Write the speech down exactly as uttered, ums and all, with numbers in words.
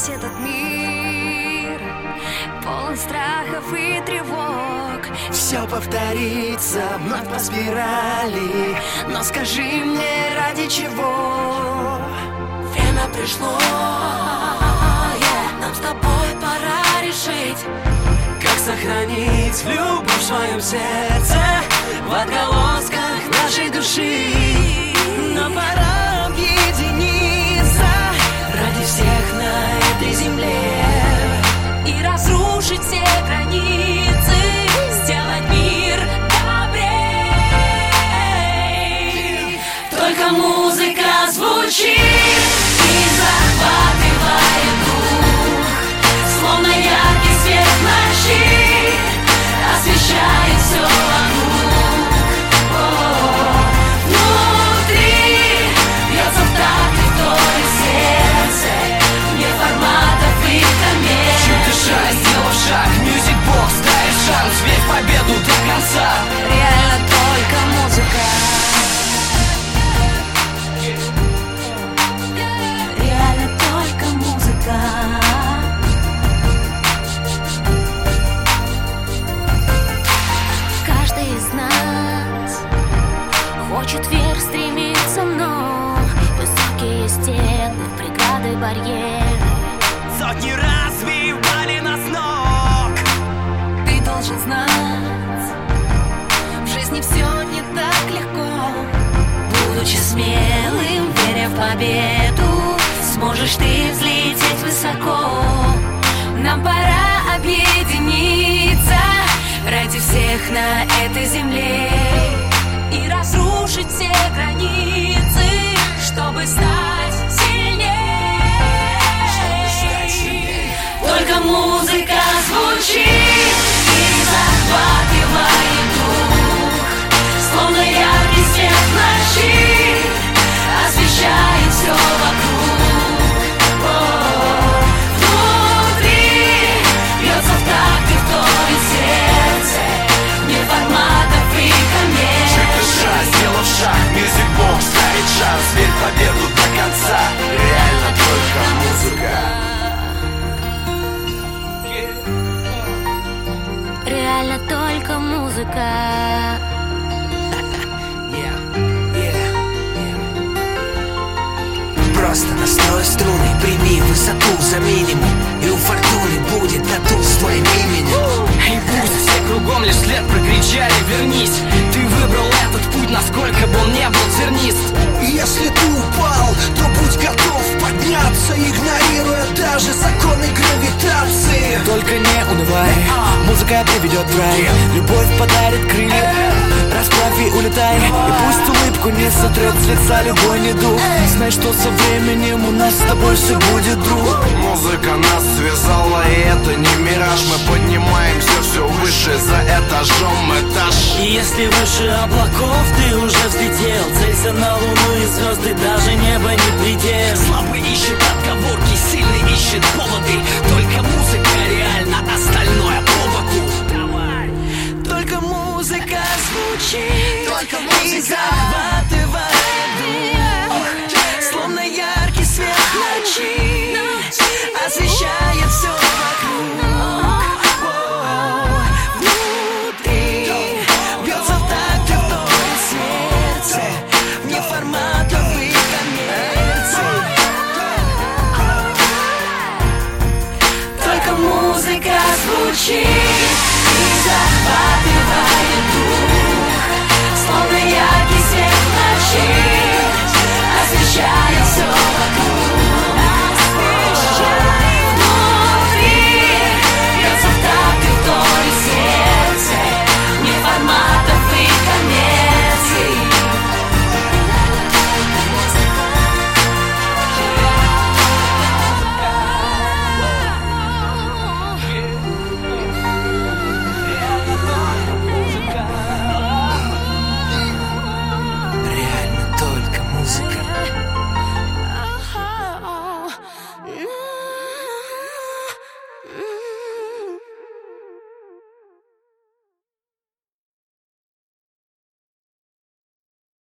Весь этот мир полон страхов и тревог. Все повторится вновь по спирали, но скажи мне, ради чего? Время пришло, yeah. Нам с тобой пора решить, как сохранить любовь в своем сердце, в отголосках нашей души. Нам пора объединиться ради всех на этой земле и разрушить все границы, сделать мир добрей. Только музыка звучит и захватывает дух, словно яркий свет в ночи освещает все вокруг. О, внутри бьется в такт и в торе сердце, вне форматов и коммерции. Чуть дыша, сделав шаг, Music Box дает шанс, верь в победу до конца. Реально только музыка. Реально только музыка. Каждый из нас хочет вверх стремиться, но высокие стены, преграды, барьеры Сотни раз сбивали нас с ног. ты должен знать, в жизни все не так легко. Будучи смелым, веря в победу, сможешь ты взлететь высоко. Нам пора объединиться ради всех на этой земле и разрушить все границы, чтобы стать сильнее. Только музыка звучит и захватывает дух, словно яркий свет в ночи освещает все вокруг. О, внутри бьется в такт и в торе сердце, вне форматов и коммерции. Чуть дыша, сделав шаг, Music Box ставит шанс, верь в победу до конца. Реально только музыка. Реально только музыка. Просто настрой струны, прими высоту за минимум, и у фортуны будет тату с твоим именем. И пусть все кругом лишь след прокричали: вернись. Ты выбрал этот путь, насколько бы он не был тернист. Если ты упал, то будь готов подняться, игнорируя даже законы гравитации. Только не унывай, музыка приведет в рай, любовь подарит крылья, расправь и улетай. И пусть улыбку не сотрет с лица любой недуг, знай, что со временем у нас с тобой все будет, друг. Музыка нас связала, и это не мираж. Мы поднимаемся все выше, за этажом этаж. И если выше облаков ты уже взлетел, целься на луну и звезды, даже небо не предел. Слабый ищет отговорки, сильный ищет поводы. Только музыка реально, остальное по боку. Давай. Только музыка звучит, только музыка захватывает дух, словно яркий свет в ночи освещает все вокруг. Внутри бьется в такт и в торе сердце, вне форматов и коммерции. Только музыка звучит